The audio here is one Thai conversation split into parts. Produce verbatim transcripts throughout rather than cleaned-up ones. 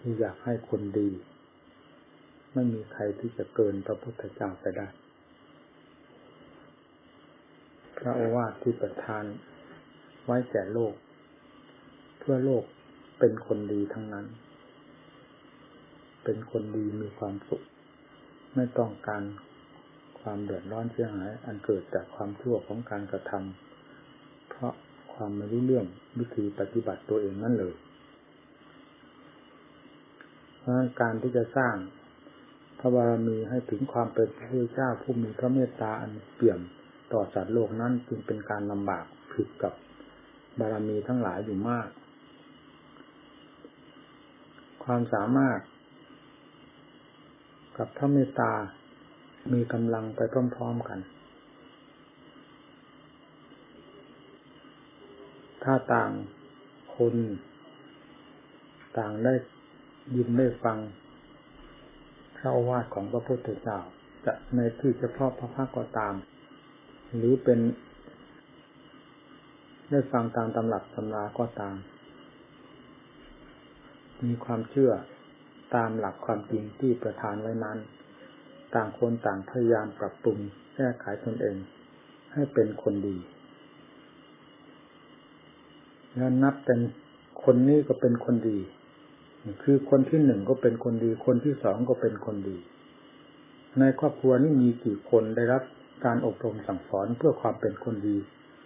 ที่อยากให้คนดีไม่มีใครที่จะเกินพระพุทธเจ้าไปได้พระโอวาทที่ประทานไว้แก่โลกเพื่อโลกเป็นคนดีทั้งนั้นเป็นคนดีมีความสุขไม่ต้องการความเดือดร้อนเสียหายอันเกิดจากความชั่วของการกระทำเพราะความไม่รู้เรื่องวิธีปฏิบัติตัวเองนั่นเลยเพราะการที่จะสร้างพระบารมีให้ถึงความเป็นพระพุทธเจ้าผู้มีพระเมตตาอันเปี่ยมต่อสัตว์โลกนั้นจึงเป็นการลำบากผิดกับบารมีทั้งหลายอยู่มากความสามารถกับพระเมตตามีกำลังไปพร้อมๆกันถ้าต่างคนต่างได้ยินได้ฟังพระโอวาทของพระพุทธเจ้าจะในที่เฉพาะพระภาคก็ตามหรือเป็นได้ฟังตามตำรับตำราก็ตามมีความเชื่อตามหลักความจริงที่ประทานไว้นั้นต่างคนต่างพยายามปรับปรุงแก้ไขตนเองให้เป็นคนดีแล้วนับเป็นคนนี้ก็เป็นคนดีคือคนที่หนึ่งก็เป็นคนดีคนที่สองก็เป็นคนดีในครอบครัวนี้มีกี่คนได้รับการอบรมสั่งสอนเพื่อความเป็นคนดี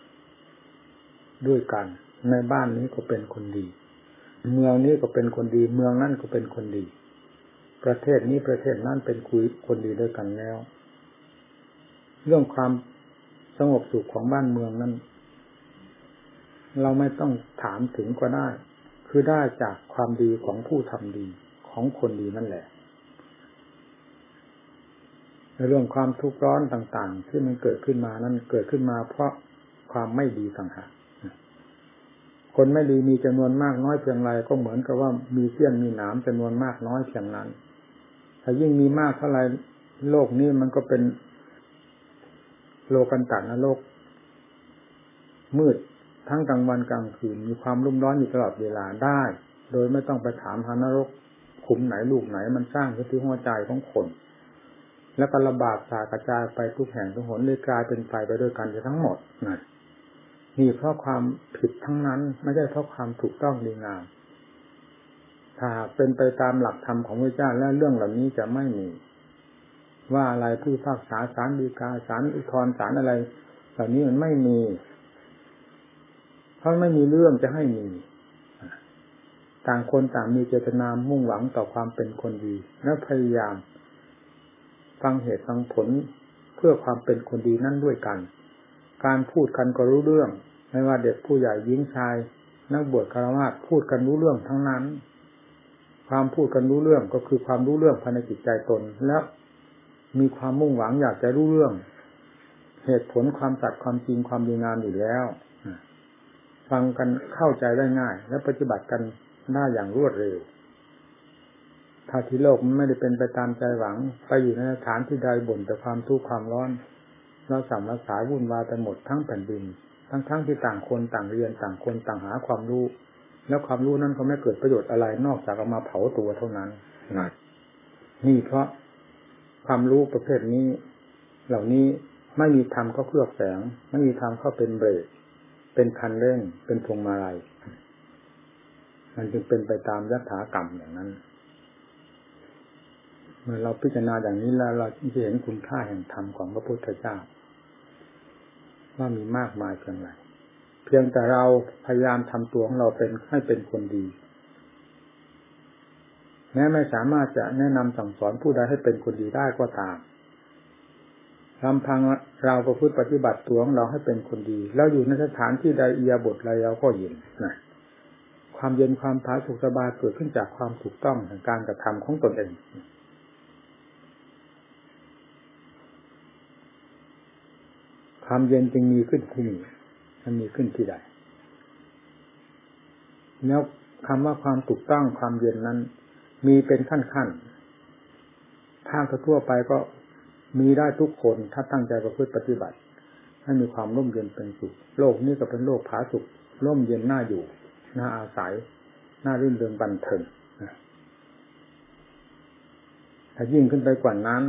ด้วยกันในบ้านนี้ก็เป็นคนดีเมืองนี้ก็เป็นคนดีเมืองนั่นก็เป็นคนดีประเทศนี้ประเทศนั้นเป็นคุยคนดีด้วยกันแล้วเรื่องความสงบสุขของบ้านเมืองนั้นเราไม่ต้องถามถึงก็ได้คือได้จากความดีของผู้ทำดีของคนดีนั่นแหละในเรื่องความทุกข์ร้อนต่างๆที่มันเกิดขึ้นมานั้นเกิดขึ้นมาเพราะความไม่ดีต่างหากคนไม่ดีมีจำนวนมากน้อยเพียงไรก็เหมือนกับว่ามีเสี้ยนมีหนามจำนวนมากน้อยเพียงนั้นถ้ายิ่งมีมากเท่าไรโลกนี้มันก็เป็นโลกันตนรกมืดทั้งกลางวันกลางคืนมีความรุ่มร้อนอยู่ตลอดเวลาได้โดยไม่ต้องไปถามหานรกขุมไหนลูกไหนมันสร้างขึ้นที่หัวใจของคนแล้วก็ระบาดสากระจายไปทุกแห่งทุกหนเลยกลายเป็นไฟไปด้วยกันทั้งหมดนั่นนี่เพราะความผิดทั้งนั้นไม่ใช่เพราะความถูกต้องดีงามถ้าเป็นไปตามหลักธรรมของพระเจ้าแล้วเรื่องเหล่านี้จะไม่มีว่าอะไรผู้พิพากษาศาลฎีกาศาลอุทธรณ์ศาลอะไรเหล่านี้มันไม่มีเพราะไม่มีเรื่องจะให้มีต่างคนต่างมีเจตนามุ่งหวังต่อความเป็นคนดีและพยายามฟังเหตุฟังผลเพื่อความเป็นคนดีนั่นด้วยกันการพูดกันก็รู้เรื่องไม่ว่าเด็กผู้ใหญ่หญิงชายนักบวชฆราวาสพูดกันรู้เรื่องทั้งนั้นความพูดกันรู้เรื่องก็คือความรู้เรื่องภายในจิตใจตนและมีความมุ่งหวังอยากจะรู้เรื่องเหตุผลความสัตย์ความจริงความดีงามอยู่แล้วฟังกันเข้าใจได้ง่ายและปฏิบัติกันได้อย่างรวดเร็วถ้าที่โลกมันไม่ได้เป็นไปตามใจหวังไปอยู่ในสถานที่ใดบ่นแต่ความทุกข์ความร้อนเราสั่งรักษาวุ่นวายไปหมดทั้งแผ่นดินทั้งๆ ท, ที่ต่างคนต่างเรียนต่างคนต่างหาความรู้แล้วความรู้นั้นก็ไม่เกิดประโยชน์อะไรนอกจากเอามาเผาตัวเท่านั้นนี่เพราะความรู้ประเภทนี้เหล่านี้ไม่มีธรรมเข้าเคลือบแฝงไม่มีธรรมเข้าเป็นเบรกเป็นคันเร่งเป็นพวงมาลัยมันจึงเป็นไปตามยถากรรมอย่างนั้นเมื่อเราพิจารณาอย่างนี้แล้วเราจะเห็นคุณค่าแห่งธรรมของพระพุทธเจ้าว่ามีมากมายเพียงไรเพียงแต่เราพยายามทำตัวของเราเป็นให้เป็นคนดีแม้ไม่สามารถจะแนะนำสั่งสอนผู้ใดให้เป็นคนดีได้ก็ตามลำพังเราประพฤติปฏิบัติตัวของเราให้เป็นคนดีแล้วอยู่ในสถานที่ใดอิริยาบถใดเราก็เย็นนะความเย็นความผาสุกสบายเกิดขึ้นจากความถูกต้องแห่งการกระทำของตนเองความเย็นจึงมีขึ้นที่นี่มันมีขึ้นที่ใดแล้วคำว่าความถูกต้องความเย็นนั้นมีเป็นขั้นๆทางทั่วไปก็มีได้ทุกคนถ้าตั้งใจประพฤติปฏิบัติให้มีความร่มเย็นเป็นสุขโลกนี้ก็เป็นโลกผาสุกร่มเย็นน่าอยู่น่าอาศัยน่ารื่นเริงบันเทิงถ้ายิ่งขึ้นไปกว่านั้น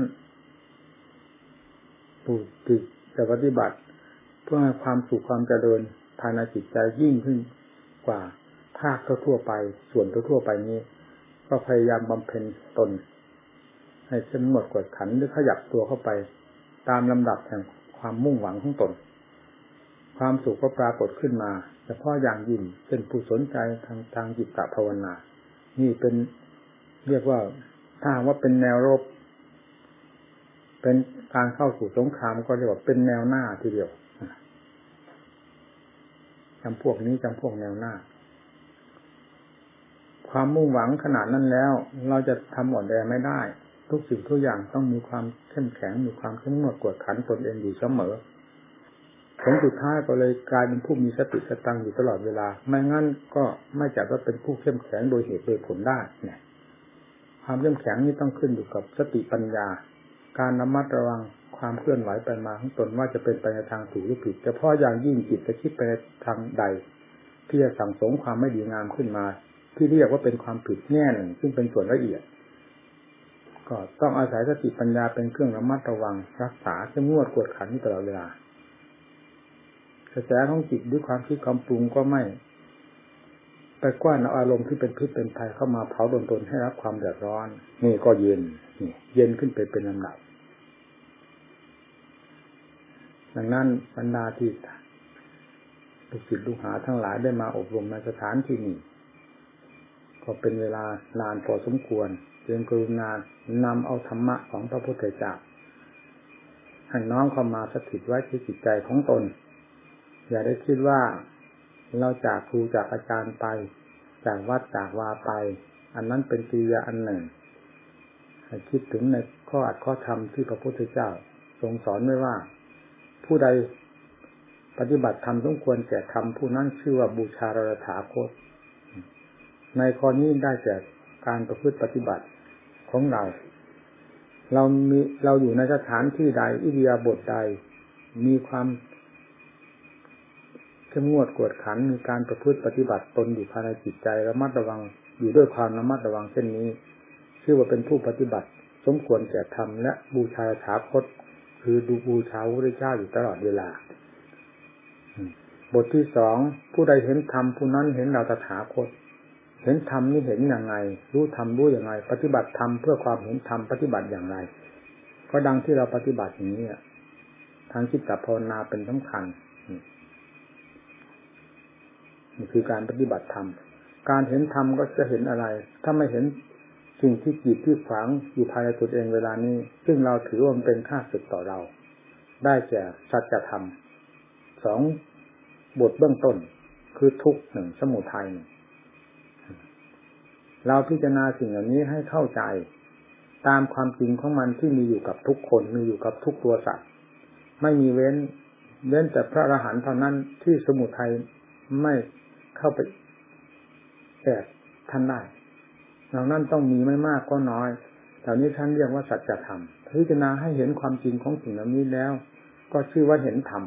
ผู้ที่จะปฏิบัติเพื่อให้ความสุขความเจริญภายในจิตใจยิ่งขึ้นกว่าภาคทั่วไปส่วนทั่วไปนี้ก็พยายามบำเพ็ญตนให้เข้มงวดกวดขันหรือขยับตัวเข้าไปตามลำดับแห่งความมุ่งหวังของตนความสุขก็ปรากฏขึ้นมาเฉพาะอย่างยิ่งเป็นผู้สนใจทางทางจิตภาวนานี่เป็นเรียกว่าถ้าว่าเป็นแนวรบเป็นการเข้าสู่สงครามก็เรียกว่าเป็นแนวหน้าทีเดียวจำพวกนี้จำพวกแนวหน้าความมุ่งหวังขนาดนั้นแล้วเราจะทำอ่อนแอไม่ได้ทุกสิ่งทุกอย่างต้องมีความเข้มแข็งมีความเข้มงวดกวดขันตนเองอยู่เสมอผลสุดท้ายก็เลยกลายเป็นผู้มีสติสตังอยู่ตลอดเวลาไม่งั้นก็ไม่จัดว่าเป็นผู้เข้มแข็งโดยเหตุโดยผลได้เนี่ยความเข้มแข็งนี้ต้องขึ้นอยู่กับสติปัญญาการระมัดระวังความเคลื่อนไหวไปมาของตนว่าจะเป็นไปในทางถูกหรือผิดเฉพาะอย่างยิ่งจิตจะคิดไปในทางใดที่จะสั่งสมความไม่ดีงามขึ้นมาที่เรียกว่าเป็นความผิดแง่หนึ่งซึ่งเป็นส่วนละเอียดก็ต้องอาศัยสติปัญญาเป็นเครื่องระมัดระวังรักษาเข้มงวดกวดขันตลอดเวลากระแสของจิตด้วยความคิดความปรุงก็ไม่ไปกว้านเอาอารมณ์ที่เป็นพิษเป็นภัยเข้ามาเผาดนตนให้รับความเดือดร้อนนี่ก็เย็นนี่เย็นขึ้นไปเป็นลำดับดังนั้นบรรดาที่ลูกศิษย์ลูกหาทั้งหลายได้มาอบรมในสถานที่นี้ก็เป็นเวลานานพอสมควรจึงกรุณานำเอาธรรมะของพระพุทธเจ้าให้น้อมเข้ามาสถิตไว้ที่จิตใจของตนอย่าได้คิดว่าเราจากครูจากอาจารย์ไปจากวัดจากวาไปอันนั้นเป็นกิริยาอันหนึ่งให้คิดถึงในข้ออัดข้อธรรมที่พระพุทธเจ้าทรงสอนไว้ว่าผู้ใดปฏิบัติธรรมสมควรแก่ธรรมผู้นั้นชื่อว่าบูชาเราถาคตในข้อนี้ได้แก่การประพฤติปฏิบัติของเราเรามีเราอยู่ในสถานที่ใดอิริยาบถใดมีความเข้มงวดกวดขันมีการประพฤติปฏิบัติตนอยู่ภายในจิตใจระมัดระวังอยู่ด้วยความระมัดระวังเช่นนี้ชื่อว่าเป็นผู้ปฏิบัติสมควรแก่ธรรมและบูชาถาคตคือดูบูชาพระพุทธเจ้าอยู่ตลอดเวลาบทที่สองผู้ใดเห็นธรรมผู้นั้นเห็นเราตถาคตเห็นธรรมนี่เห็นอย่างไรรู้ธรรมรู้อย่างไรปฏิบัติธรรมเพื่อความเห็นธรรมปฏิบัติอย่างไรก็ดังที่เราปฏิบัติอย่างนี้ทางจิตภาวนาเป็นสำคัญนี่คือการปฏิบัติธรรมการเห็นธรรมก็จะเห็นอะไรถ้าไม่เห็นสิ่งที่จิตที่ขวางอยู่ภายในตัวเองเวลานี้ซึ่งเราถือว่ามันเป็นข้าศึกต่อเราได้แก่สัจธรรมสองบทเบื้องต้นคือทุกข์หนึ่งสมุทัยหนึ่งเราพิจารณาสิ่งเหล่านี้ให้เข้าใจตามความจริงของมันที่มีอยู่กับทุกคนมีอยู่กับทุกตัวสัตว์ไม่มีเว้นเว้นแต่พระอรหันต์เท่านั้นที่สมุทัยไม่เข้าไปแอบท่านได้ดังนั้นต้องมีไม่มากก็น้อยเหล่านี้ท่านเรียกว่าสัจธรรมพิจารณาให้เห็นความจริงของสิ่งเหล่านี้แล้วก็ชื่อว่าเห็นธรรม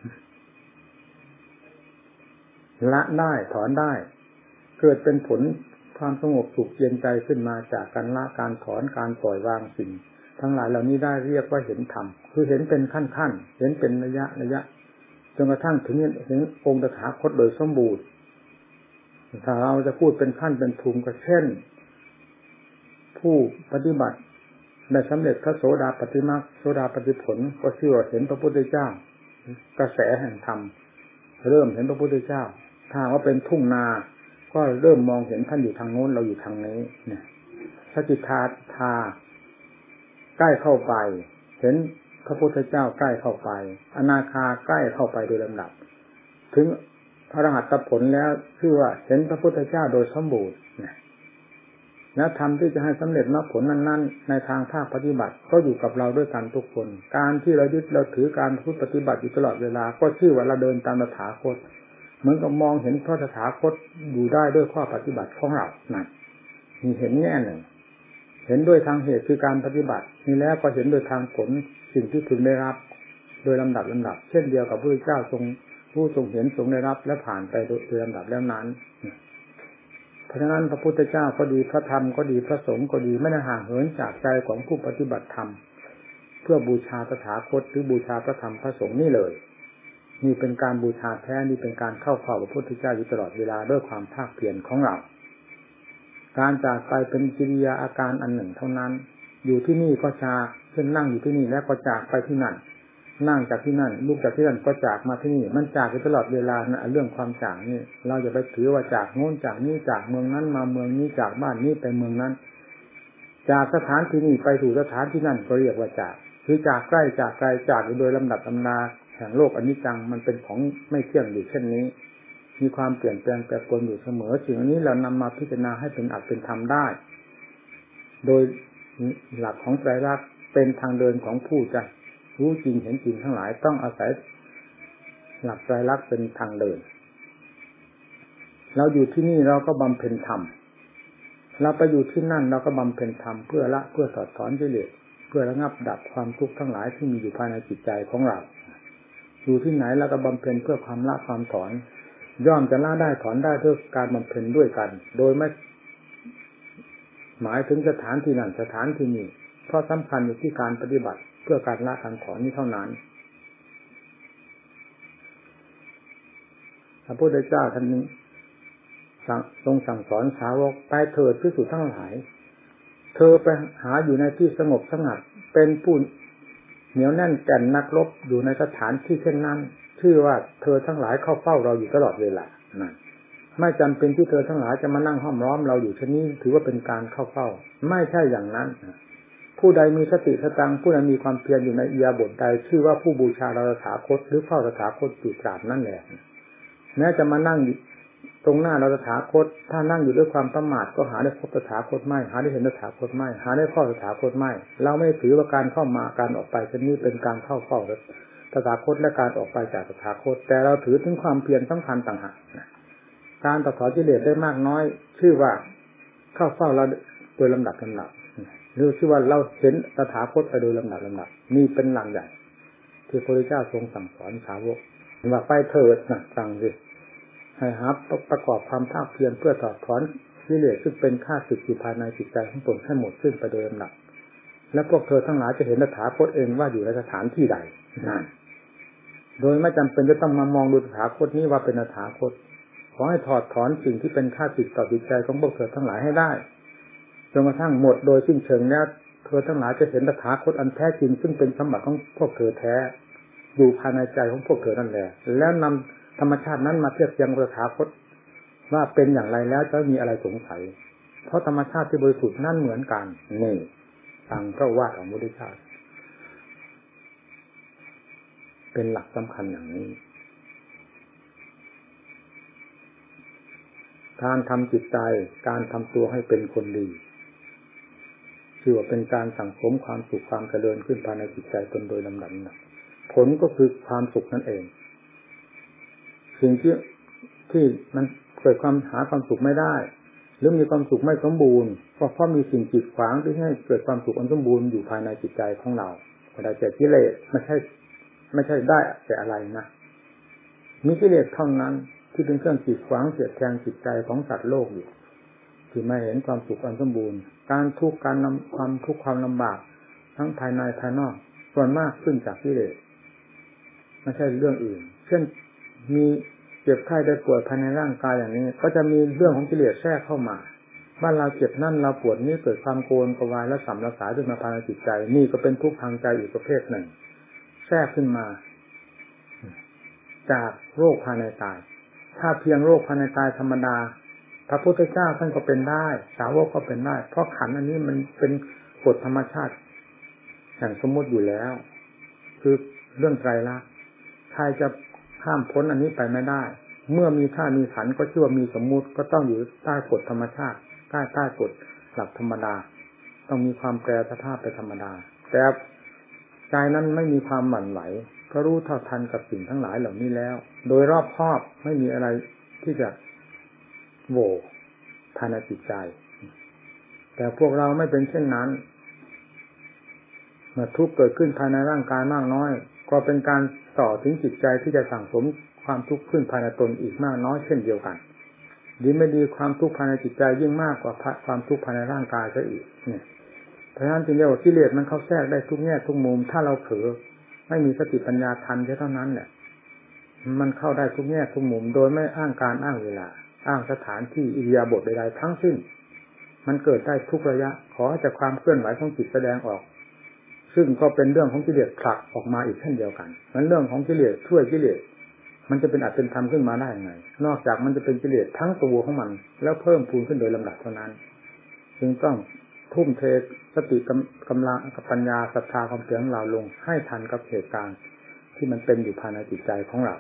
ละได้ถอนได้เกิดเป็นผลความสงบสุขเย็นใจขึ้นมาจากการละการถอนการปล่อยวางสิ่งทั้งหลายเหล่านี้ได้เรียกว่าเห็นธรรมคือเห็นเป็นขั้นๆเห็นเป็นระยะระยะจนกระทั่งถึงเห็นองค์ตถาคตโดยสมบูรณ์ถ้าเราจะพูดเป็นขั้นเป็นภูมิก็เช่นผู้ปฏิบัติได้สำเร็จพระโสดาปัตติมรรคโสดาปัตติผลก็ชื่อว่าเห็นพระพุทธเจ้ากระแสแห่งธรรมเริ่มเห็นพระพุทธเจ้าถ้าว่าเป็นทุ่งนาก็เริ่มมองเห็นท่านอยู่ทางโน้นเราอยู่ทางนี้เนี่ยสกิทาทาใกล้เข้าไปเห็นพระพุทธเจ้าใกล้เข้าไปอนาคาใกล้เข้าไปโดยลำดับถึงพระอรหัตผลแล้วชื่อว่าเห็นพระพุทธเจ้าโดยสมบูรณ์และธรรมที่จะให้สำเร็จมรรคผลนั้นๆในทางภาคปฏิบัติก็อยู่กับเราด้วยกันทุกคนการที่เรายึดเราถือการพูดปฏิบัติอยู่ตลอดเวลาก็ชื่อว่าเราเดินตามตถาคตเหมือนกับมองเห็นพระตถาคตอยู่ได้ด้วยข้อปฏิบัติของเรานั่นมีเห็นแง่หนึ่งเห็นด้วยทางเหตุคือการปฏิบัตินี่แล้วก็เห็นโดยทางผลสิ่งที่พึงได้รับโดยลำดับลำดับเช่นเดียวกับพระพุทธเจ้าทรงผู้ทรงเห็นทรงได้รับและผ่านไปโดยลำดับแล้วนั้นราะฉะนั้นพระพุทธเจ้าก็ดีพระธรรมก็ดีพระสงฆ์ก็ดีไม่ได้ห่างเหินจากใจของผู้ปฏิบัติธรรมเพื่อบูชาตถาคตหรือบูชาพระธรรมพระสงฆ์นี่เลยนี่เป็นการบูชาแท้นี่เป็นการเข้าเฝ้าพระพุทธเจ้าอยู่ตลอดเวลาด้วยความภาคเพียรของเราการจากไปเป็นกิริยาอาการอันหนึ่งเท่านั้นอยู่ที่นี่ก็จากเช่นนั่งอยู่ที่นี่แล้วก็จากไปที่นั่นนั่งจากที่นั่นลุกจากที่นั่นก็จากมาที่นี่มันจากอยู่ตลอดเวลานะเรื่องความจากนี่เราอย่าไปถือว่าจากโน้นจากนี้จากเมืองนั้นมาเมืองนี้จากบ้านนี้ไปเมืองนั้นจากสถานที่นี้ไปสู่สถานที่นั่นก็เรียกว่าจากคือจากใกล้จากไกลจากโดยลำดับลำนาแห่งโลกอนิจจังมันเป็นของไม่เที่ยงอยู่เช่นนี้มีความเปลี่ยนแปลงแปรปรวนอยู่เสมอสิ่งนี้เรานำมาพิจารณาให้เป็นอัตเป็นธรรมได้โดยหลักของไตรลักษณ์เป็นทางเดินของผู้จะรู้จริงเห็นจริงทั้งหลายต้องอาศัยหลักไตรลักษณ์เป็นทางเดินเราอยู่ที่นี่เราก็บำเพ็ญธรรมเราไปอยู่ที่นั่นเราก็บำเพ็ญธรรมเพื่อละเพื่อถอดถอนกิเลสเพื่อระงับดับความทุกข์ทั้งหลายที่มีอยู่ภายในจิตใจของเราอยู่ที่ไหนเราก็บำเพ็ญเพื่อความละความถอนย่อมจะละได้ถอนได้ด้วยการบำเพ็ญด้วยกันโดยไม่หมายถึงสถานที่นั่นสถานที่นี้เพราะสำคัญอยู่ที่การปฏิบัติเพื่อการละการถอนนี้เท่านั้นพระพุทธเจ้าท่านนี้ทรงสั่งสอนสาวกไปเถิดภิกษุทั้งหลายเธอไปหาอยู่ในที่สงบสงัดเป็นผู้เหนียวแน่นแก่นนักรบอยู่ในสถานที่เช่นนั้นชื่อว่าเธอทั้งหลายเข้าเฝ้าเราอยู่ตลอดเวลานั่นไม่จำเป็นที่เธอทั้งหลายจะมานั่งห้อมล้อมเราอยู่เช่นนี้ถือว่าเป็นการเข้าเฝ้าไม่ใช่อย่างนั้นผู้ใดมีสติสตังผู้ใดมีความเพียรอยู่ในอิริยาบถใดชื่อว่าผู้บูชาเราตถาคตหรือเฝ้าตถาคตอยู่ตราบนั่นแหละแม้จะมานั่งตรงหน้าเราตถาคตถ้านั่งอยู่ด้วยความประมาทก็หาได้พบตถาคตไม่หาได้เห็นตถาคตไม่หาได้เฝ้าตถาคตไม่เราไม่ถือว่าการเข้ามาการออกไปเช่นนี้เป็นการเข้าเฝ้าตถาคตและการออกไปจากตถาคตแต่เราถือถึงความเพียรสำคัญต่างหากการตัดถอนกิเลสได้มากน้อยชื่อว่าเข้าเฝ้าเราโดยลำดับลำดับหรือชื่อว่าเราเห็นตถาคตไปโดยลำดับลำดับนี่เป็นหลักใหญ่ที่พระพุทธเจ้าทรงสั่งสอนสาวกว่าไปเถิดนะสั่งสิให้หาประกอบความภาคเพียรเพื่อถอดถอนกิเลสซึ่งเป็นข้าศึกอยู่ภายในจิตใจของตนให้หมดสิ้นไปโดยลำดับและพวกเธอทั้งหลายจะเห็นตถาคตเองว่าอยู่ในสถานที่ใดนั่นโดยไม่จำเป็นจะต้องมามองดูตถาคตนี้ว่าเป็นตถาคตขอให้ถอดถอนสิ่งที่เป็นข้าศึกต่อจิตใจของพวกเธอทั้งหลายให้ได้จนกระทั่งหมดโดยสิ้นเชิงแล้วเธอทั้งหลายจะเห็นตถาคตอันแท้จริงซึ่งเป็นสมบัติของพวกเธอแท้อยู่ภายในใจของพวกเธอนั่นแหละแล้วนำธรรมชาตินั้นมาเทียบเทียงตถาคตว่าเป็นอย่างไรแล้วจะมีอะไรสงสัยเพราะธรรมชาติที่บริสุทธิ์นั่นเหมือนกันนี่ทางพระว่าของพระพุทธเจ้าเป็นหลักสำคัญอย่างนี้การทำจิตใจการทำตัวให้เป็นคนดีชื่อว่าเป็นการสั่งสมความสุขความเจริญขึ้นภายในจิตใจตนโดยลำดับผลก็คือความสุขนั่นเองสิ่งที่ที่มันเกิดความหาความสุขไม่ได้หรือมีความสุขไม่สมบูรณ์ก็เพราะมีสิ่งกีดขวางที่ให้เกิดความสุขอันสมบูรณ์อยู่ภายในจิตใจของเราก็ได้แต่กิเลสไม่ใช่ไม่ใช่ได้แต่อะไรนะมีกิเลสเท่านั้นที่เป็นเครื่องกีดขวางเสียดแทงจิตใจของสัตว์โลกอยู่ที่ไม่เห็นความสุขอันสมบูรณ์การทุกข์การนำความทุกข์ความลำบากทั้งภายในภายนอกส่วนมากขึ้นจากกิเลสไม่ใช่เรื่องอื่นเช่นมีเจ็บไข้ได้ป่วยภายในร่างกายอย่างนี้ก็จะมีเรื่องของกิเลสแทรกเข้ามาว่าเราเจ็บนั่นเราปวดนี้เกิดความโกรธกวายและสัมระสายขึ้นมาภายในจิตใจนี่ก็เป็นทุกข์ทางใจอีกประเภทหนึ่งแทรกขึ้นมาจากโรคภายในกายถ้าเพียงโรคภายในกายธรรมดาพระพุทธเจ้าท่านก็เป็นได้สาวกก็เป็นได้เพราะขันธ์อันนี้มันเป็นกฎธรรมชาติแห่งสมมติอยู่แล้วคือเรื่องไตรลักษณ์ใครจะข้ามพ้นอันนี้ไปไม่ได้เมื่อมีธาตุมีขันธ์ก็ชื่อว่ามีสมมุติก็ต้องอยู่ใต้กฎธรรมชาติใต้ใต้กฎหลักธรรมดาต้องมีความแปรสภาพไปธรรมดาแต่ใจนั้นไม่มีความหวั่นไหวก็รู้เท่าทันกับสิ่งทั้งหลายเหล่านี้แล้วโดยรอบคอบไม่มีอะไรที่จะโหว่ภายในจิตใจแต่พวกเราไม่เป็นเช่นนั้นเมื่อทุกข์เกิดขึ้นภายในร่างกายมากน้อยก็เป็นการต่อถึงจิตใจที่จะสั่งสมความทุกข์ขึ้นภายในตนอีกมากน้อยเช่นเดียวกันดีไม่ดีความทุกข์ภายในจิตใจยิ่งมากกว่าความทุกข์ภายในร่างกายซะอีกเนี่ยเพราะฉะนั้นจึงเรียกว่ากิเลสมันเข้าแทรกได้ทุกแง่ทุกมุมถ้าเราเผลอไม่มีสติปัญญาทันแค่เท่านั้นแหละมันเข้าได้ทุกแง่ทุกมุมโดยไม่อ้างการอ้างเวลาอ้างสถานที่อิริยาบถใดๆทั้งสิ้นมันเกิดได้ทุกระยะขอแต่ความเคลื่อนไหวของจิตแสดงออกซึ่งก็เป็นเรื่องของกิเลสผลักออกมาอีกเช่นเดียวกันมันเรื่องของกิเลสช่วยกิเลสมันจะเป็นอัตเป็นธรรมขึ้นมาได้ยังไงนอกจากมันจะเป็นกิเลสทั้งตัวของมันแล้วเพิ่มพูนขึ้นโดยลำดับเท่านั้นจึงต้องทุ่มเทสติกำลังกับปัญญาศรัทธาความเพียรของเราลงให้ทันกับเหตุการณ์ที่มันเป็นอยู่ภายในจิตใจของเรา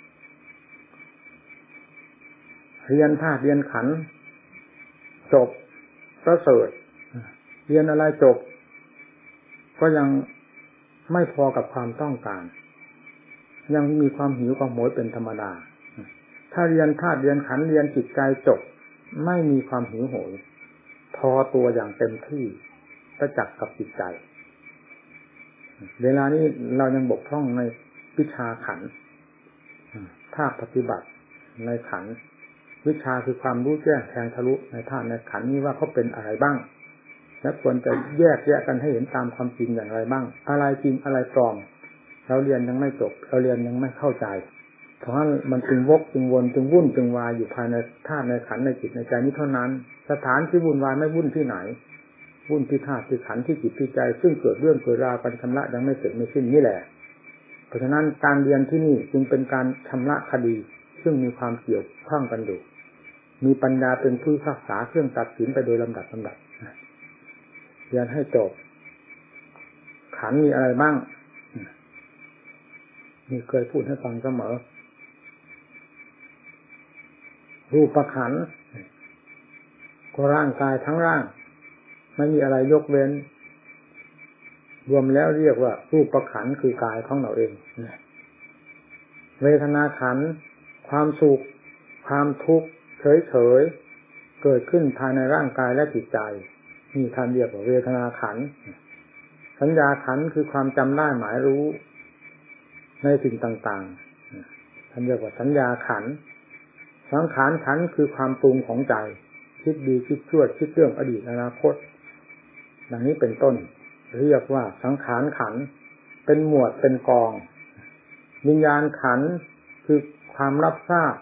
เรียนธาตุเรียนขันธ์จบประเสริฐเรียนอะไรจบก็ยังไม่พอกับความต้องการยังมีความหิวความโหยเป็นธรรมดาถ้าเรียนธาตุเรียนขันธ์เรียนจิตใจจบไม่มีความหิวโหยพอตัวอย่างเต็มที่ประจักษ์กับจิตใจเวลานี้เรายังบกพร่องในวิชาขันธ์ภาคปฏิบัติในขันธ์วิชาคือความรู้แจ้งแทงทะลุในธาตุในขันธ์นี้ว่าเขาเป็นอะไรบ้างและควรจะแยกแยะกันให้เห็นตามความจริงอย่างไรบ้างอะไรจริงอะไรปลอมเราเรียนยังไม่จบเราเรียนยังไม่เข้าใจเพราะฉะนั้นมันจึงวกจึงวนจึงวุ่นจึงวายอยู่ภายในธาตุในขันธ์ในจิตในใจนี้เท่านั้นสถานที่วุ่นวายไม่วุ่นที่ไหนวุ่นที่ธาตุที่ขันธ์ที่จิตที่ใจซึ่งเกิดเรื่องเกิดราวกันชำระยังไม่เสร็จไม่สิ้นนี่แหละเพราะฉะนั้นการเรียนที่นี่จึงเป็นการชำระคดีซึ่งมีความเกี่ยวข้องกันอยู่มีปัญญาเป็นผู้รักษาเครื่องตัดสินไปโดยลำดับลำดับเรียนให้จบขันธ์มีอะไรบ้างนี่เคยพูดให้ฟังเสมอรูปขันธ์ก็ร่างกายทั้งร่างไม่มีอะไรยกเว้นรวมแล้วเรียกว่ารูปขันธ์คือกายของเราเองเวทนาขันธ์ความสุขความทุกข์เฉยๆเกิดขึ้นภายในร่างกายและจิตใจนี่ท่านเรียกว่าเวทนาขันธ์สัญญาขันธ์คือความจำได้หมายรู้ในสิ่งต่างๆท่านเรียกว่าสัญญาขันธ์สังขารขันธ์คือความปรุงของใจคิดดีคิดชั่วคิดเรื่องอดีตอนาคตดังนี้เป็นต้นเรียกว่าสังขารขันธ์เป็นหมวดเป็นกองวิญญาณขันธ์คือความรับทราบ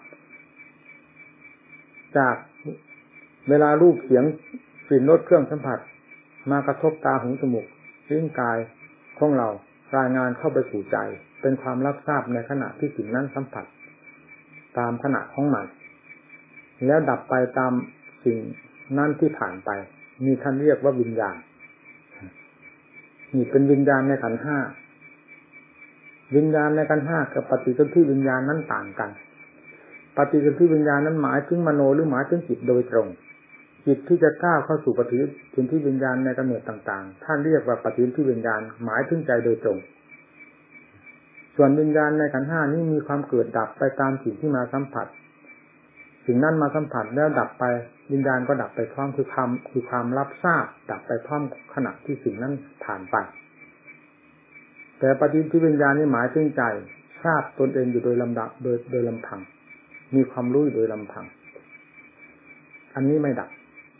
จากเวลารูปเสียงกลิ่นรสเครื่องสัมผัสมากระทบตาหูจมูกลิ้นกายของเรารายงานเข้าไปสู่ใจเป็นความรับทราบในขณะที่สิ่งนั้นสัมผัสตามขณะของมันแล้วดับไปตามสิ่งนั้นที่ผ่านไปมีท่านเรียกว่าวิญญาณนี่เป็นวิญญาณในขันธ์ห้าวิญญาณในขันธ์ห้ากับปฏิสนธิวิญญาณนั้นต่างกันปฏิสนธิวิญญาณนั้นหมายถึงมโนหรือหมายถึงจิตโดยตรงจิตที่จะก้าวเข้าสู่ปฏิสนธิวิญญาณในกำเนิดต่างๆท่านเรียกว่าปฏิสนธิวิญญาณหมายถึงใจโดยตรงส่วนวิญญาณในขันธ์ห้านี้มีความเกิดดับไปตามสิ่งที่มาสัมผัสสิ่งนั้นมาสัมผัสแล้วดับไปวิญญาณก็ดับไปพร้อมคือความคือความรับทราบดับไปพร้อมขณะที่สิ่งนั้นผ่านไปแต่ปฏิสนธิวิญญาณนี้หมายถึงใจทราบตนเองอยู่โดยลำดับโดยโดยลำพังมีความรู้โดยลำพังอันนี้ไม่ดับ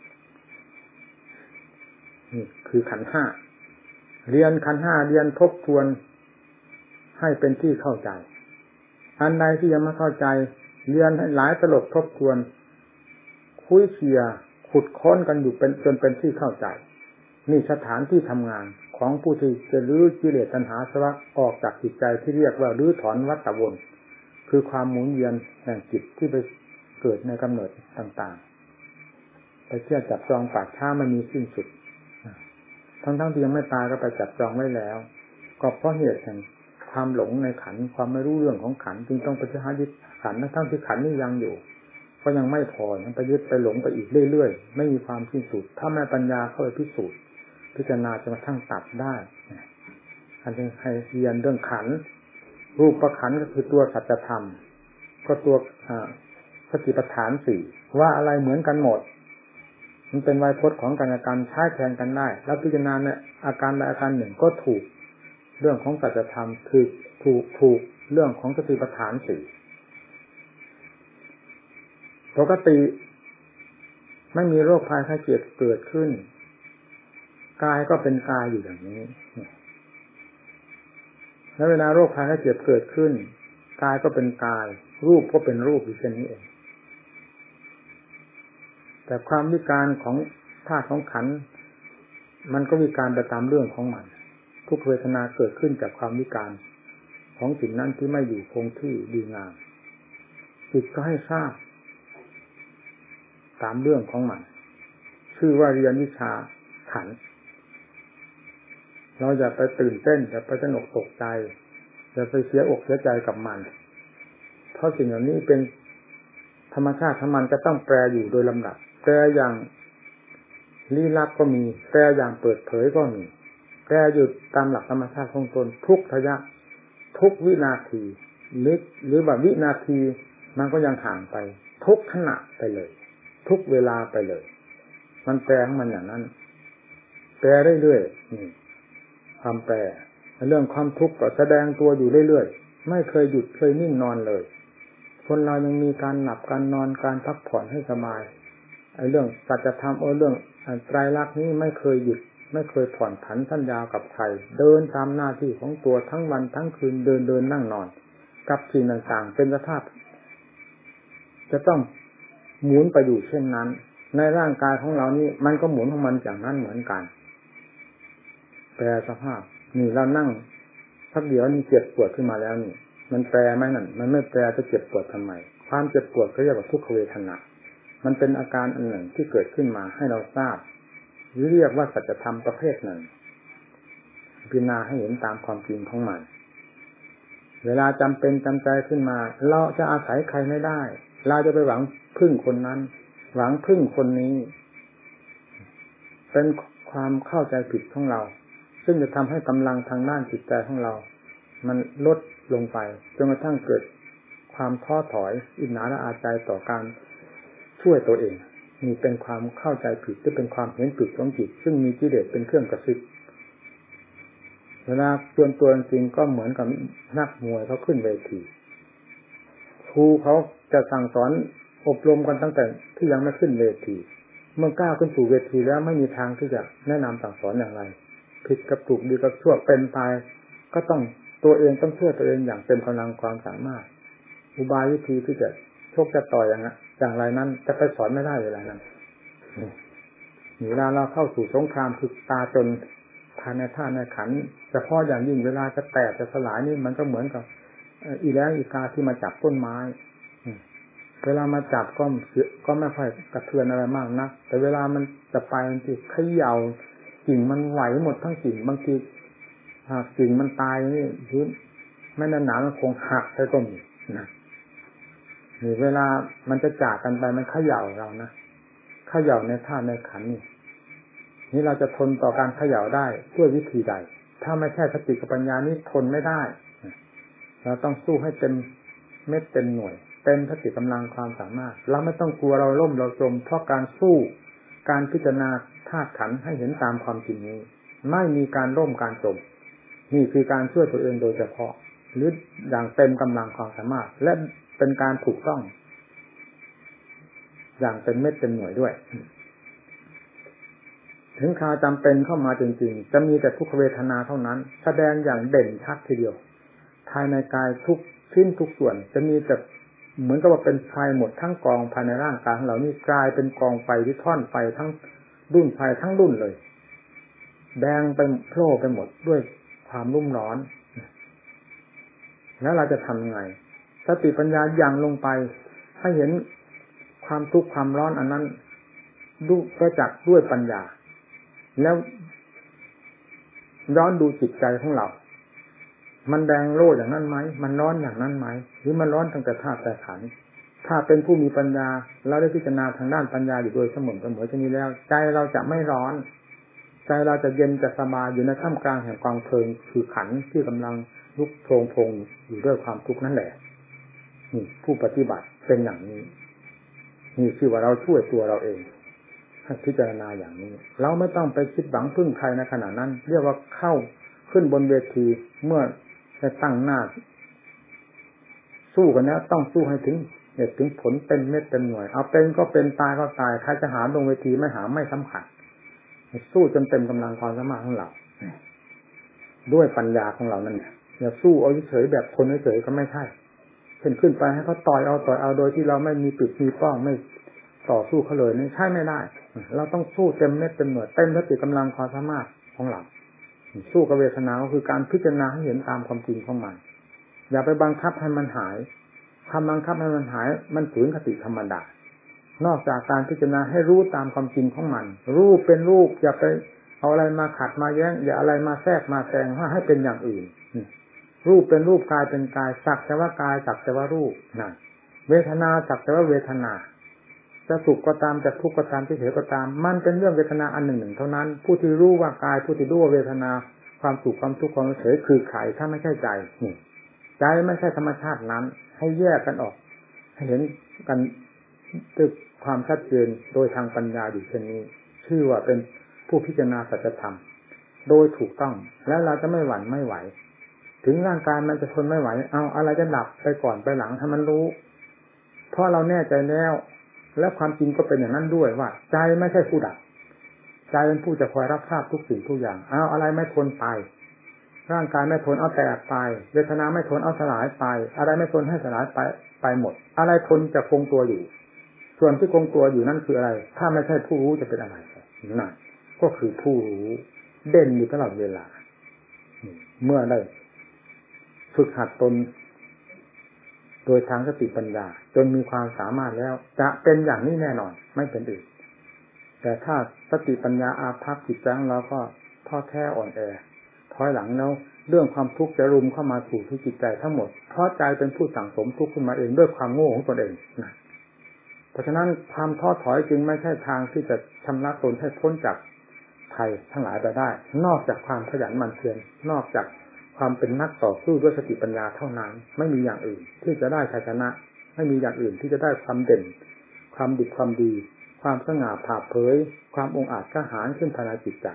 นี่คือขันธ์ห้าเรียนขันธ์ห้าเรียนทบทวนให้เป็นที่เข้าใจอันใดที่ยังไม่เข้าใจเรียนให้หลายตลบทบทวนคุยเคียขุดค้นกันอยู่เป็นจนเป็นที่เข้าใจนี่สถานที่ทำงานของผู้ที่จะรื้อกิเลสตัณหาอาสวะออกจากจิตใจที่เรียกว่ารื้อถอนวัฏวนคือความหมุนเวียนแห่งจิตที่ไปเกิดในกำเนิดต่างๆไปเชื่อจับจองป่าช้ามันมีสิ้นสุดทั้งๆที่ยังไม่ตายก็ไปจับจองไว้แล้วก็เพราะเหตุแห่งความหลงในขันธ์ความไม่รู้เรื่องของขันธ์จึงต้องไปหายึดขันธ์ทั้งที่ขันธ์นี้ยังอยู่ก็ยังไม่พอยังไปยึดไปหลงไปอีกเรื่อยๆไม่มีความสิ้นสุดถ้าแม่ปัญญาเข้าไปพิสูจน์พิจารณาจนกระทั่งตัดได้อันนี้ให้เรียนเรื่องขันธ์รูปขันธ์ก็คือตัวสัจธรรมก็ตัวสติปัฏฐานสี่ว่าอะไรเหมือนกันหมดมันเป็นไวยพจน์ของกันและกันใช้แทนกันได้แล้วพิจารณาในอาการใดอาการหนึ่งก็ถูกเรื่องของสัจธรรมคือถูกถูกเรื่องของสติปัฏฐานสี่ปกติไม่มีโรคภัยไข้เจ็บเกิดขึ้นกายก็เป็นกายอยู่อย่างนี้แล้วเวลาโรคภัยไข้เจ็บเกิดขึ้นกายก็เป็นกายรูปก็เป็นรูปอยู่เช่นนี้เองแต่ความวิการของธาตุของขันธ์มันก็วิการไปตามเรื่องของมันทุกเวทนาเกิดขึ้นจากความวิการของสิ่งนั้นที่ไม่อยู่คงที่ดีงามจิตก็ให้ทราบตามเรื่องของมันชื่อว่าเรียนวิชาขันธ์เราอย่าไปตื่นเต้นอย่าไปสนุกตกใจอย่าไปเสียอกเสียใจกับมันเพราะสิ่งเหล่านี้เป็นธรรมชาติของมันจะต้องแปรอยู่โดยลำดับแปรอย่างลี้ลับก็มีแปรอย่างเปิดเผยก็มีแปรอยู่ตามหลักธรรมชาติของตนทุกระยะทุกวินาทีหรือหรือว่าวินาทีมันก็ยังห่างไปทุกขณะไปเลยทุกเวลาไปเลยมันแปรของมันอย่างนั้นแปรเรื่อยๆนี่ความแปรเรื่องความทุกข์ก็แสดงตัวอยู่เรื่อยๆไม่เคยหยุดเคยนิ่งนอนเลยคนเรายังมีการหลับการนอนการพักผ่อนให้สบายไอ้เรื่องสัจธรรมเออเรื่องไตรลักษณ์นี้ไม่เคยหยุดไม่เคยผ่อนผันสัญญากับใครเดินตามหน้าที่ของตัวทั้งวันทั้งคืนเดินเดินนั่งนอนกับสิ่งต่างๆเป็นสภาพจะต้องหมุนไปอยู่เช่นนั้นในร่างกายของเรานี่มันก็หมุนของมันอย่างนั้นเหมือนกันแปรสภาพนี่เรานั่งพักเดียวนี่เจ็บปวดขึ้นมาแล้วนี่มันแปรไหมนั่นมันไม่แปรจะเจ็บปวดทำไมความเจ็บปวดเขาเรียกว่าทุกขเวทนามันเป็นอาการอันหนึ่งที่เกิดขึ้นมาให้เราทราบหรือเรียกว่าสัจธรรมประเภทหนึ่งพิจารณาให้เห็นตามความจริงของมันเวลาจำเป็นจำใจขึ้นมาเราจะอาศัยใครไม่ได้เราจะไปหวังพึ่งคนนั้นหวังพึ่งคนนี้เป็นความเข้าใจผิดของเราซึ่งจะทำให้กำลังทางด้านจิตใจของเรามันลดลงไปจนกระทั่งเกิดความท้อถอยอิจฉาละอาใจต่อการช่วยตัวเองนี่เป็นความเข้าใจผิดที่เป็นความเห็นผิดของจิตซึ่งมีกิเลสเป็นเครื่องกระซิบเวลาส่วนตัวจริงก็เหมือนกับนักมวยเขาขึ้นเวทีครูเขาจะสั่งสอนอบรมกันตั้งแต่ที่ยังไม่ขึ้นเวทีเมื่อก้าวขึ้นสู่เวทีแล้วไม่มีทางที่จะแนะนำสั่งสอนอย่างไรผิดกับถูกดีกับชั่วเป็นไปก็ต้องตัวเองต้องช่วยตัวเองอย่างเต็มกำลังความสามารถอุบายวิธีที่จะชกจะต่อยอย่างนั้นอย่างไรนั้นจะไปสอนไม่ได้เวลานั้นเวลาเราเข้าสู่สงครามคือตาจนภายในท่าในขันเฉพาะอย่างยิ่งเวลาจะแตกจะสลายนี่มันก็เหมือนกับอีแล้งอีกาที่มาจับต้นไม้เวลามาจับก็ก็ไม่ค่อยกระเทือนอะไรมากนะแต่เวลามันจะไปมันจะเขย่ากิ่งมันไหวหมดทั้งกิ่งบางทีหากกิ่งมันตายนี่พื้นไม่นานหนามันคงหักไปก็มีนะนี่เวลามันจะจากกันไปมันเขย่าเรานะเขย่าในธาตุในขันธ์นี่นี่เราจะทนต่อการเขย่าได้ด้วยวิธีใดถ้าไม่ใช่สติกับปัญญานี่ทนไม่ได้เราต้องสู้ให้เต็มเม็ดเต็มหน่วยเต็มสติกำลังความสามารถเราไม่ต้องกลัวเราล่มเราจมเพราะการสู้การพิจารณาธาตุขันธ์ให้เห็นตามความจริงนี้ไม่มีการล่มการจมนี่คือการช่วยตัวเองโดยเฉพาะหรืออย่างเต็มกำลังความสามารถและเป็นการถูกต้องอย่างเป็นเม็ดเป็นหน่วยด้วยถึงคราวจำเป็นเข้ามาจริงๆจะมีแต่ทุกขเวทนาเท่านั้นแสดงอย่างเด่นชัดทีเดียวภายในกายทุกชิ้นทุกส่วนจะมีแต่เหมือนกับว่าเป็นไฟหมดทั้งกองภายในร่างกายของเรานี่กลายเป็นกองไฟที่ท่อนไฟทั้งรุ่นไฟทั้งรุ่นเลยแดงไปโผล่ไปหมดด้วยความรุ่มร้อนแล้วเราจะทำยังไงสติปัญญายังลงไปให้เห็นความทุกข์ความร้อนอันนั้นดูประจักษ์ด้วยปัญญาแล้วย้อนดูจิตใจของเรามันแดงโล่อย่างนั้นไหมมันร้อนอย่างนั้นไหมหรือมันร้อนตั้งแต่ธาตุแต่ขันธ์ถ้าเป็นผู้มีปัญญาเราได้พิจารณาทางด้านปัญญาอยู่โดยเสมอเสมอเช่นนี้แล้วใจเราจะไม่ร้อนใจเราจะเย็นจะสบายอยู่ในท่ามกลางแห่งกองเพลิงคือขันธ์ที่กำลังลุกโผล่พงอยู่ด้วยความทุกข์นั่นแหละนี่ผู้ปฏิบัติเป็นอย่างนี้นี่คือว่าเราช่วยตัวเราเองให้พิจารณาอย่างนี้เราไม่ต้องไปคิดหวังพึ่งใครในขณะนั้นเรียกว่าเข้าขึ้นบนเวทีเมื่อจะตั้งหน้าสู้กันแล้วต้องสู้ให้ถึงเหตุถึงผลเป็นเม็ดเป็นหน่วยเอาเป็นก็เป็นตายก็ตายใครจะหาลงเวทีไม่หาไม่สำคัญสู้จนเต็มกำลังความสามารถของเราด้วยปัญญาของเรานั่นอย่าสู้เอาเฉยแบบทนเฉยก็ไม่ใช่ขึ้นขึ้นไปให้เขาต่อยเอาต่อยเอาโดยที่เราไม่มีปิดมีป้องไม่ต่อสู้เขาเลยนี่ใช่ไม่ได้เราต้องสู้เต็มเม็ดเต็มหน่วยเต็มสติกำลังความสามารถของเราสู้กับเวทนาก็คือการพิจารณาให้เห็นตามความจริงของมันอย่าไปบังคับให้มันหายทำบังคับให้มันหายมันฝืนคติธรรมดานอกจากการพิจารณาให้รู้ตามความจริงของมันรูปเป็นรูปอย่าไปเอาอะไรมาขัดมาแย้งอย่าอะไรมาแทรกมาแซงให้เป็นอย่างอื่นรูปเป็นรูปกายเป็นกายสักแต่ว่ากายสักแต่ว่ารูปนั่นเวทนาสักแต่ว่าเวทนาจะสุขก็ตามจะทุกข์ก็ตามจะเฉยก็ตามมันเป็นเรื่องเวทนาอันหนึ่งหนึ่งเท่านั้นผู้ที่รู้ว่ากายผู้ที่รู้ว่าเวทนาความสุขความทุกข์ความเฉยคือใครถ้าไม่ใช่ใจนี่ใจไม่ใช่ธรรมชาตินั้นให้แยกกันออกให้เห็นกันด้วยความชัดเจนโดยทางปัญญาอยู่เช่นนี้ชื่อว่าเป็นผู้พิจารณาสัจธรรมโดยถูกต้องแล้วเราจะไม่หวั่นไม่ไหวถึงร่างกายมันจะทนไม่ไหวเอาอะไรจะดับไปก่อนไปหลังให้มันรู้เพราะเราแน่ใจแล้วและความจริงก็เป็นอย่างนั้นด้วยว่าใจไม่ใช่ผู้ดับใจเป็นผู้จะคอยรับทราบทุกสิ่งทุกอย่างเอาอะไรไม่ทนไปร่างกายไม่ทนเอาแตกไปเวทนาไม่ทนเอาสลายไปอะไรไม่ทนให้สลายไปไปหมดอะไรทนจะคงตัวอยู่ส่วนที่คงตัวอยู่นั่นคืออะไรถ้าไม่ใช่ผู้รู้จะเป็นอะไรนั่นก็คือผู้รู้เด่นอยู่ตลอดเวลาเมื่อได้ฝึกหัดตนโดยทางสติปัญญาจนมีความสามารถแล้วจะเป็นอย่างนี้แน่นอนไม่เป็นอื่นแต่ถ้าสติปัญญาอาภัพจิตใจของเราก็ท้อแท้อ่อนแอถอยหลังแล้วเรื่องความทุกข์จะรุมเข้ามาสู่ที่จิตใจทั้งหมดเพราะใจเป็นผู้สั่งสมทุกข์ขึ้นมาเองด้วยความโง่ของตนเองนะเพราะฉะนั้นความท้อถอยจึงไม่ใช่ทางที่จะชำระตนให้พ้นจากภัยทั้งหลายไปได้นอกจากความขยันหมั่นเพียรนอกจากความเป็นนักต่อสู้ด้วยสติปัญญาเท่านั้นไม่มีอย่างอื่นที่จะได้ชัยชนะไม่มีอย่างอื่นที่จะได้ความเด่นความดีความดีความสง่าผ่าเผยความองอาจกล้าหาญขึ้นภายในจิตใจ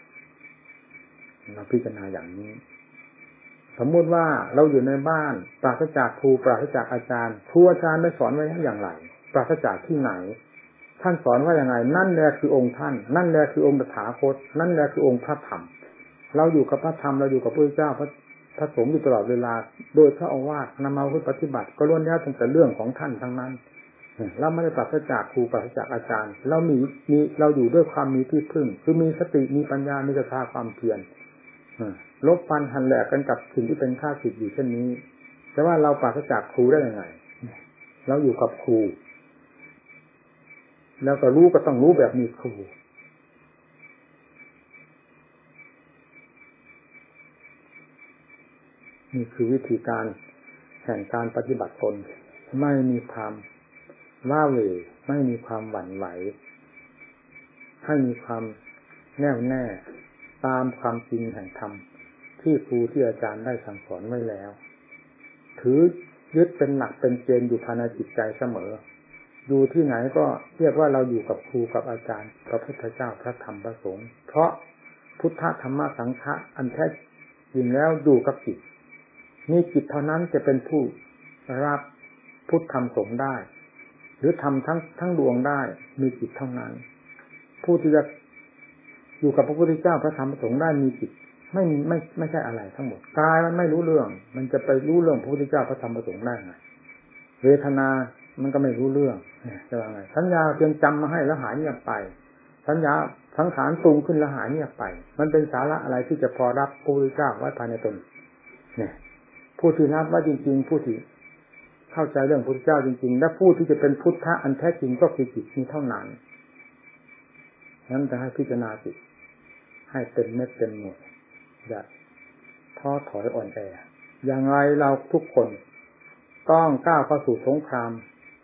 เราพิจารณาอย่างนี้สมมุติว่าเราอยู่ในบ้านปราศจากครูปราศจากอาจารย์ครูอาจารย์ได้สอนไว้อย่างไรปราศจากที่ไหนท่านสอนว่าอย่างไรนั่นแหละคือองค์ท่านนั่นแหละคือองค์ตถาคตนั่นแหละคือองค์พระธรรมเราอยู่กับพระธรรมเราอยู่กับพระพุทธเจ้าพระพระสงฆ์อยู่ตลอดเวลาโดยพระโอวาทนำมาปฏิบัติก็ล้วนแล้วตั้งแต่เรื่องของท่านทั้งนั้นเราไม่ได้ปราศจากครูปราศจากอาจารย์เรามีมีเราอยู่ด้วยความมีที่พึ่งคือมีสติมีปัญญามีศรัทธาความเพียรลบฟันหันแหลกกันกับสิ่งที่เป็นข้าศึกอยู่เช่นนี้แต่ว่าเราปราศจากครูได้ยังไงเราอยู่กับครูแล้วก็รู้ก็ต้องรู้แบบมีครูนี่คือวิธีการแห่งการปฏิบัติตนไม่มีความว้าเหวไม่มีความหวั่นไหวให้มีความแน่วแน่ตามความจริงแห่งธรรมที่ครูที่อาจารย์ได้สั่งสอนไว้แล้วถือยึดเป็นหลักเป็นเกณฑ์อยู่ภายในจิตใจเสมออยู่ที่ไหนก็เรียกว่าเราอยู่กับครูกับอาจารย์พระพุทธเจ้าพระธรรมพระสงฆ์เพราะพุทธธรรมสังฆะอันแท้จริงแล้วอยู่กับจิตมีจิตเท่านั้นจะเป็นผู้รับพุทธธรรมสงฆ์ได้หรือทำทั้งทั้งดวงได้มีจิตเท่านั้นผู้ที่จะอยู่กับพระพุทธเจ้าพระธรรมพระสงฆ์ได้มีจิตไม่ไม่ไม่ใช่อะไรทั้งหมดกายมันไม่รู้เรื่องมันจะไปรู้เรื่องพระพุทธเจ้าพระธรรมพระสงฆ์ได้ไงเวทนามันก็ไม่รู้เรื่องจะว่าไงสัญญาเพียงจำมาให้แล้วหายเงียบไปสัญญาสังขารปรุงขึ้นแล้วหายเงียบไปมันเป็นสาระอะไรที่จะพอรับพระพุทธเจ้าไว้ภายในตนเนี่ยผู้ที่รับว่าจริงๆผู้ที่เข้าใจเรื่องพระพุทธเจ้าจริงๆและผู้ที่จะเป็นพุทธะอันแท้จริงก็คือจิตนี้เท่านั้นนั้นจะให้พิจารณาจิตให้เต็มเม็ดเต็มหน่วยอย่าท้อถอยอ่อนแออย่างไรเราทุกคนต้องก้าวเข้าสู่สงคราม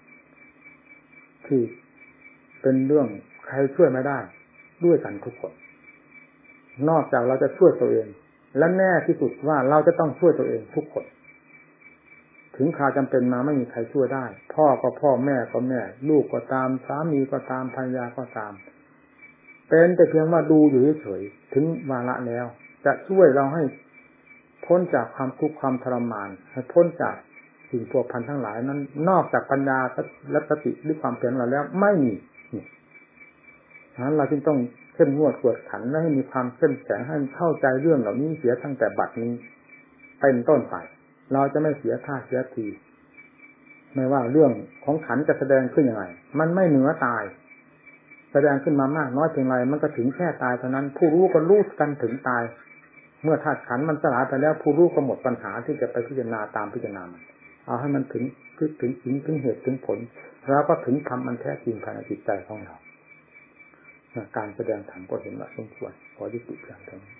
ที่เป็นเรื่องใครช่วยไม่ได้ด้วยกันทุกคนนอกจากเราจะช่วยตัวเองและแน่ที่สุดว่าเราจะต้องช่วยตัวเองทุกคนถึงคราวจำเป็นมาไม่มีใครช่วยได้พ่อก็พ่อแม่ก็แม่ลูกก็ตามสามีก็ตามภรรยาก็ตามเป็นแต่เพียงว่าดูอยู่เฉยๆถึงวาระแล้วจะช่วยเราให้พ้นจากความทุกข์ความทรมานให้พ้นจากสิ่งพัวพันทั้งหลายนั้นนอกจากปัญญาและสติหรือความเพียรเราแล้วไม่มีฉะนั้นเราจึงต้องเข้มงวดกวดขันและให้มีความเข้มแข็งให้เข้าใจเรื่องเหล่านี้เสียตั้งแต่บัดนี้เป็นต้นไปเราจะไม่เสียท่าเสียทีไม่ว่าเรื่องของขันจะแสดงขึ้นยังไงมันไม่เหนือตายแสดงขึ้นมามากน้อยเพียงไรมันก็ถึงแค่ตายเท่านั้นผู้รู้ก็รู้กันถึงตายเมื่อธาตุขันมันสลายไปแล้วผู้รู้ก็หมดปัญหาที่จะไปพิจารณาตามพิจารณามันเอาให้มันถึงถึงถึงถึงถึงเหตุถึงผลแล้วก็ถึงธรรมมันแท้จริงภายในจิตใจของเราการแสดงธรรมก็เห็นว่าสมควรขอยุติเพียงเท่านี้